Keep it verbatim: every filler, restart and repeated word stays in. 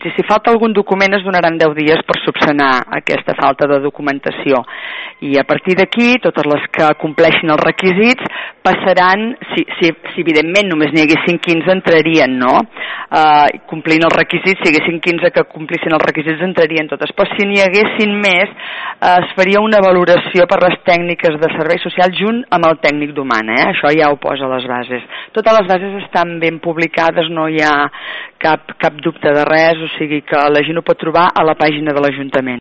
Si si falta algun document es donaran deu dies per subsanar aquesta falta de documentació i a partir d'aquí totes les que compleixin els requisits passaran, si, si, si evidentment només n'hi haguessin quinze entrarien, no? Uh, complint els requisits, si hi haguessin quinze que complissin els requisits entrarien totes, però si n'hi haguessin més uh, es faria una valoració per les tècniques de servei social junt amb el tècnic d'humana, eh? Això ja ho posa a les bases. Totes les bases estan ben publicades, no hi ha cap, cap dubte de res, o sigui que la gent ho pot trobar a la pàgina de l'Ajuntament.